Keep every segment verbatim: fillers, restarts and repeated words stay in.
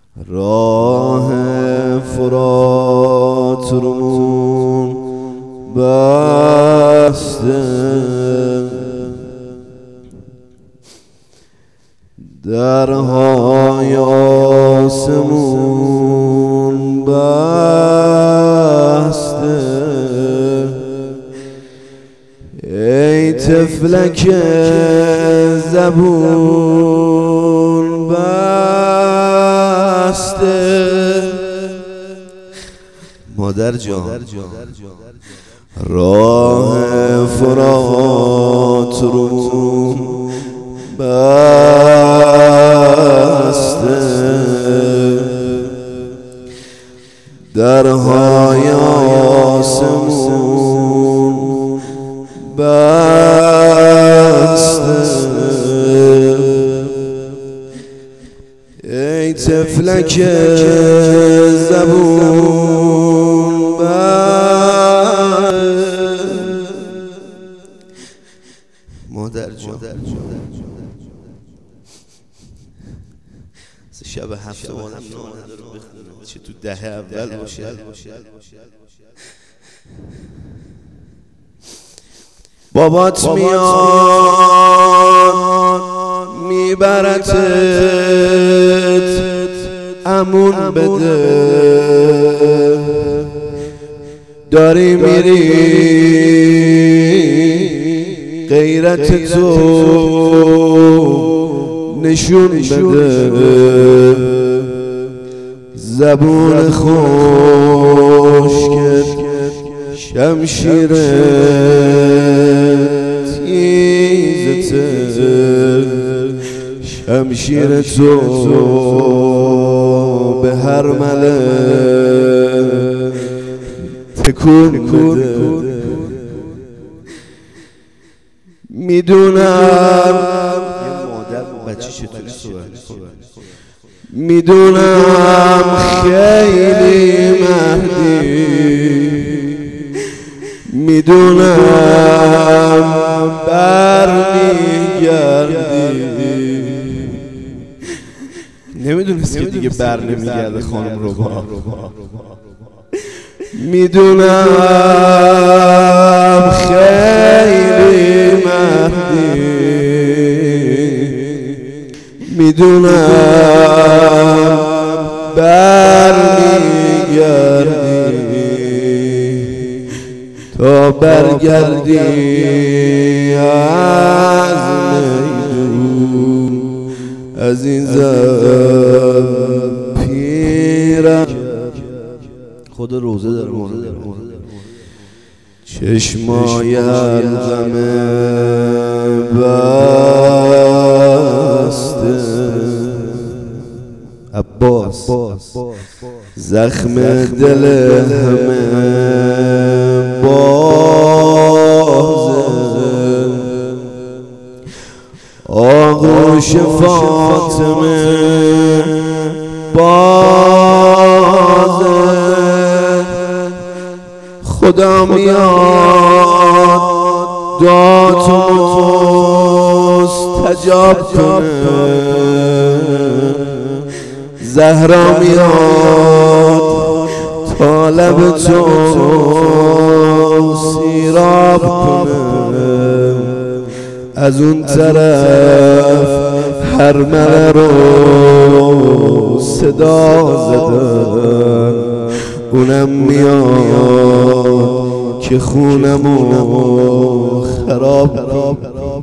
راه فرات رومون بسته، درهای آسمون بسته. ای طفلک زبون بسته. مادر جان راه فرات رو بسته، درهای آسمون بسته. ای طفلک زبون بسته. مادر جان شب هفته مانم نانه داره بخونه، چه تو دهه اول باشه. بابات میاد میبرتت امون بده، داری میری غیرت تو نشون بده. زبون خشک شمشیر تیزته، شمشیر تو به هر مله تکون بده. میدونم بچه چطوری صحبت، میدونم خیلی مهدی، میدونم برمیگردی. نمیدونست که دیگه بر نمیگرده خانم رباب. میدونم خیلی مهدی، میدونم برمیگردی، تا برگردی از میدون عزیزم پیرم. خود روزه در مورد چشمای حلقم بسته. عباس زخم دل همه بازه، آغوش فاطمه بازه. خدا میاد دعاتو مستجاب کنه، زهرا میاد طالب تو سیراب کنه. از اون طرف هر مره رو صدا زدن، اونم میاد که خونمو خراب.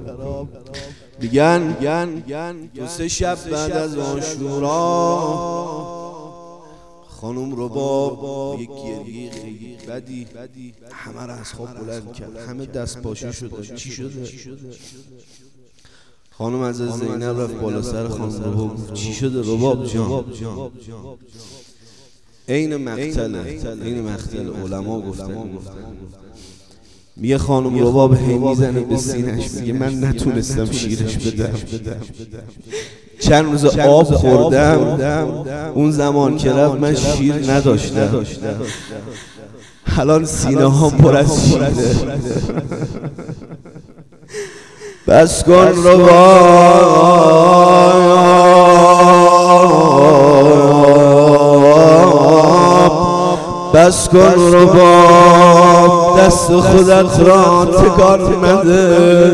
میگن دو سه شب بعد از عاشورا خانم رباب یک گریه خیلی بدی همه را از خواب بلند کرد. همه دست پاشو شدن. چی شده؟ خانم از زینب رفت بالا سر خانم رباب. چی شده رباب جان؟ این مقتله، این مقتل علما گفتن. میگه خانم رباب هی میزنه به سینش، میگه من نتونستم شیرش بدم. چند روز آب خوردم، اون زمان که رفت من شیر نداشتم. الان سینه ها پر از شیره. بس کن رباب بس کن رباب دست خودت را تکان مده،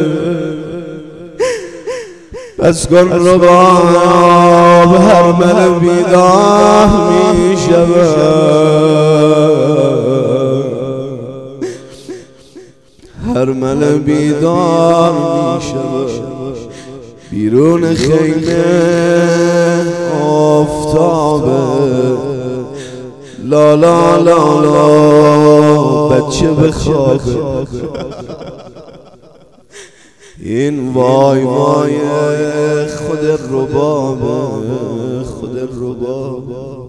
بس کن رباب هر من بیدار می شود، هر من بیدار می شود. بیرون خیمه آفتابه، لا لا لا لا بچه بخوابه. این وای وای خود ربابه، خود ربابه.